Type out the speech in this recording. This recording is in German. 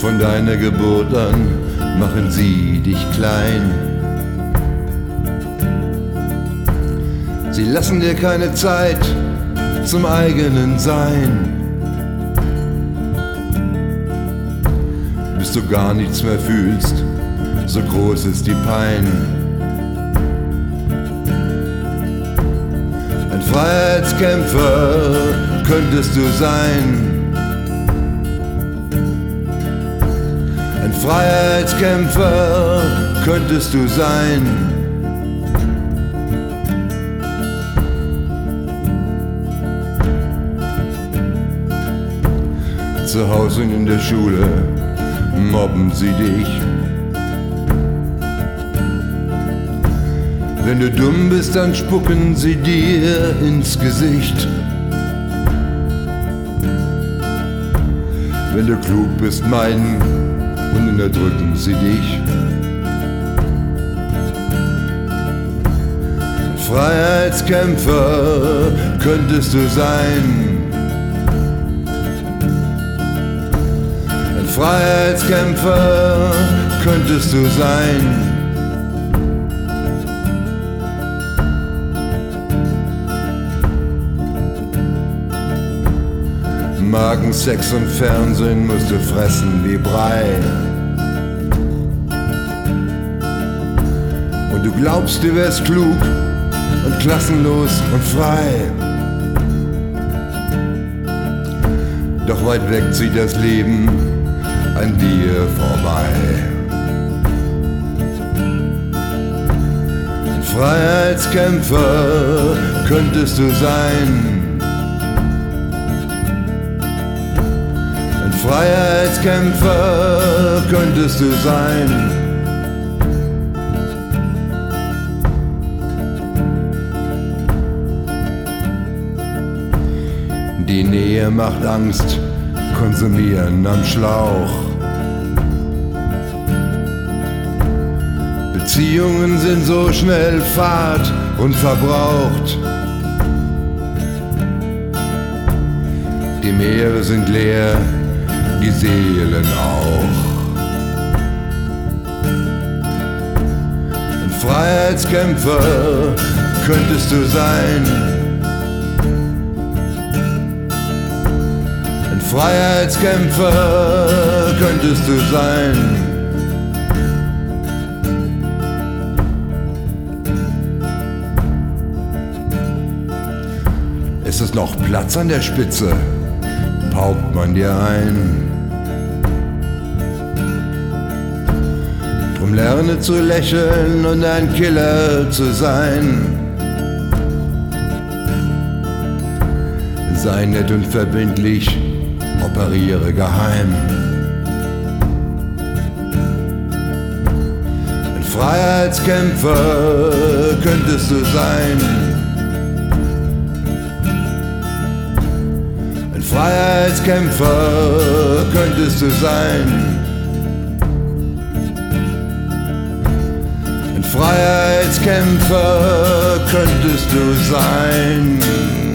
Von deiner Geburt an machen sie dich klein. Sie lassen dir keine Zeit zum eigenen Sein. Bis du gar nichts mehr fühlst, so groß ist die Pein. Ein Freiheitskämpfer könntest du sein. Ein Freiheitskämpfer könntest du sein. Zu Hause und in der Schule mobben sie dich. Wenn du dumm bist, dann spucken sie dir ins Gesicht. Wenn du klug bist, meiden und unterdrücken sie dich. Ein Freiheitskämpfer könntest du sein. Ein Freiheitskämpfer könntest du sein. Magen, Sex und Fernsehen musst du fressen wie Brei. Und du glaubst, du wärst klug und klassenlos und frei. Doch weit weg zieht das Leben an dir vorbei. Ein Freiheitskämpfer könntest du sein. Ein Freiheitskämpfer könntest du sein. Die Nähe macht Angst, konsumieren am Schlauch. Beziehungen sind so schnell fad und verbraucht. Die Meere sind leer, die Seelen auch. Ein Freiheitskämpfer könntest du sein. Ein Freiheitskämpfer könntest du sein. Ist es noch Platz an der Spitze? Paukt man dir ein. Drum lerne zu lächeln und ein Killer zu sein. Sei nett und verbindlich, operiere geheim. Ein Freiheitskämpfer könntest du sein. Ein Freiheitskämpfer könntest du sein. Ein Freiheitskämpfer könntest du sein.